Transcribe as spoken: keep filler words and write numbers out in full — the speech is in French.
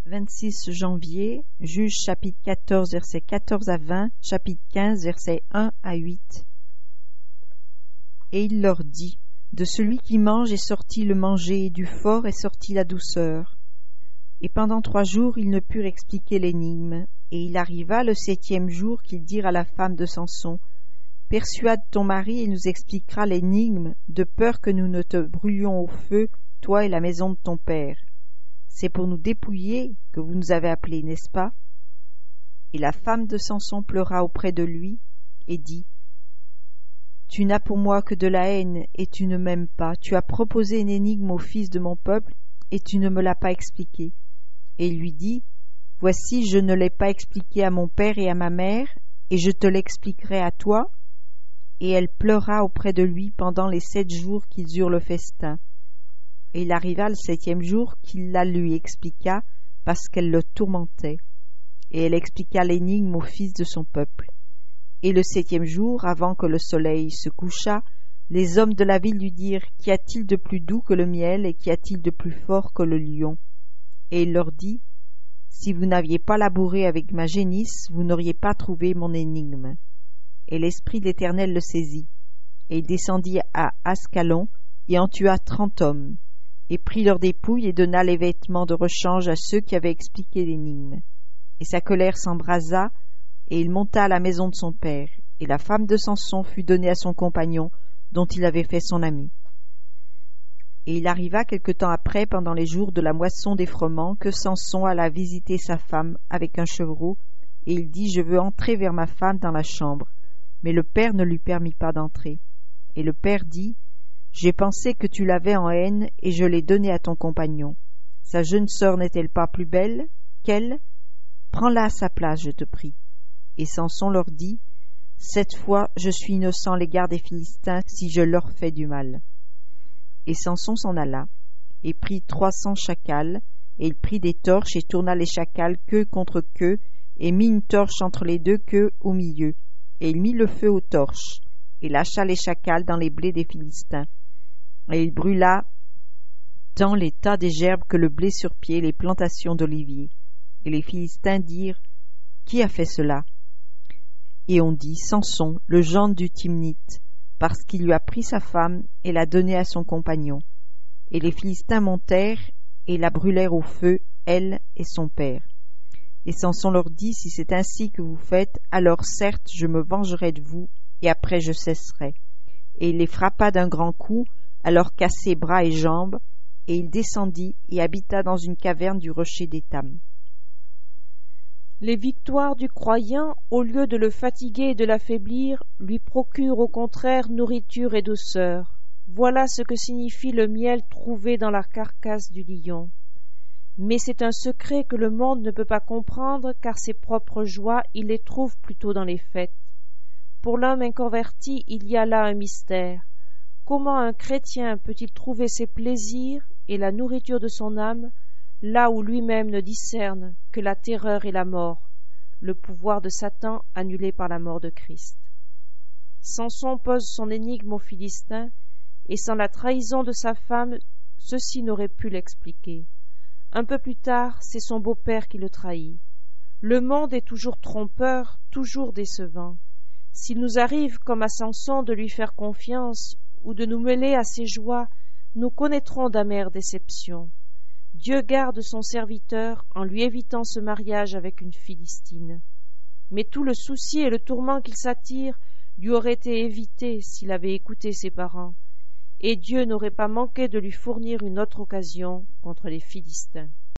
vingt-six janvier, Juge chapitre quatorze, versets quatorze à vingt, chapitre quinze, versets un à huit. Et il leur dit, de celui qui mange est sorti le manger, et du fort est sortie la douceur. Et pendant trois jours ils ne purent expliquer l'énigme, et il arriva le septième jour qu'ils dirent à la femme de Samson, persuade ton mari et nous expliquera l'énigme, de peur que nous ne te brûlions au feu, toi et la maison de ton père. C'est pour nous dépouiller que vous nous avez appelés, n'est-ce pas? Et la femme de Samson pleura auprès de lui et dit, tu n'as pour moi que de la haine et tu ne m'aimes pas. Tu as proposé une énigme au fils de mon peuple et tu ne me l'as pas expliquée. Et il lui dit, voici, je ne l'ai pas expliquée à mon père et à ma mère, et je te l'expliquerai à toi. Et elle pleura auprès de lui pendant les sept jours qu'ils eurent le festin. Et il arriva le septième jour qu'il la lui expliqua, parce qu'elle le tourmentait. Et elle expliqua l'énigme au fils de son peuple. Et le septième jour, avant que le soleil se couchât, les hommes de la ville lui dirent, qu'y a-t-il de plus doux que le miel, et qu'y a-t-il de plus fort que le lion? Et il leur dit, si vous n'aviez pas labouré avec ma génisse, vous n'auriez pas trouvé mon énigme. Et l'Esprit de l'Éternel le saisit, et il descendit à Ascalon, et en tua trente hommes, et prit leurs dépouilles, et donna les vêtements de rechange à ceux qui avaient expliqué l'énigme. Et sa colère s'embrasa, et il monta à la maison de son père, et la femme de Samson fut donnée à son compagnon, dont il avait fait son ami. Et il arriva quelque temps après, pendant les jours de la moisson des froment, que Samson alla visiter sa femme avec un chevreau, et il dit, je veux entrer vers ma femme dans la chambre. Mais le père ne lui permit pas d'entrer. Et le père dit, j'ai pensé que tu l'avais en haine, et je l'ai donnée à ton compagnon. Sa jeune sœur n'est-elle pas plus belle qu'elle? Prends-la à sa place, je te prie. Et Samson leur dit, cette fois je suis innocent à l'égard des Philistins si je leur fais du mal. Et Samson s'en alla, et prit trois cents chacals, et il prit des torches et tourna les chacals queue contre queue, et mit une torche entre les deux queues au milieu, et il mit le feu aux torches, et lâcha les chacals dans les blés des Philistins. Et il brûla tant les tas des gerbes que le blé sur pied, les plantations d'oliviers. Et les Philistins dirent, qui a fait cela? Et on dit, Samson, le gendre du Timnite, parce qu'il lui a pris sa femme et l'a donnée à son compagnon. Et les Philistins montèrent et la brûlèrent au feu, elle et son père. Et Samson leur dit, si c'est ainsi que vous faites, alors certes je me vengerai de vous, et après je cesserai. Et il les frappa d'un grand coup, à leur casser bras et jambes, et il descendit et habita dans une caverne du rocher d'Étam. Les victoires du croyant, au lieu de le fatiguer et de l'affaiblir, lui procurent au contraire nourriture et douceur. Voilà ce que signifie le miel trouvé dans la carcasse du lion. Mais c'est un secret que le monde ne peut pas comprendre, car ses propres joies, il les trouve plutôt dans les fêtes. Pour l'homme inconverti, il y a là un mystère. Comment un chrétien peut-il trouver ses plaisirs et la nourriture de son âme là où lui-même ne discerne que la terreur et la mort, le pouvoir de Satan annulé par la mort de Christ? Samson pose son énigme aux Philistins, et sans la trahison de sa femme, ceux-ci n'auraient pu l'expliquer. Un peu plus tard, c'est son beau-père qui le trahit. Le monde est toujours trompeur, toujours décevant. S'il nous arrive, comme à Samson, de lui faire confiance ou de nous mêler à ses joies, nous connaîtrons d'amères déceptions. Dieu garde son serviteur en lui évitant ce mariage avec une Philistine. Mais tout le souci et le tourment qu'il s'attire lui auraient été évités s'il avait écouté ses parents, et Dieu n'aurait pas manqué de lui fournir une autre occasion contre les Philistins.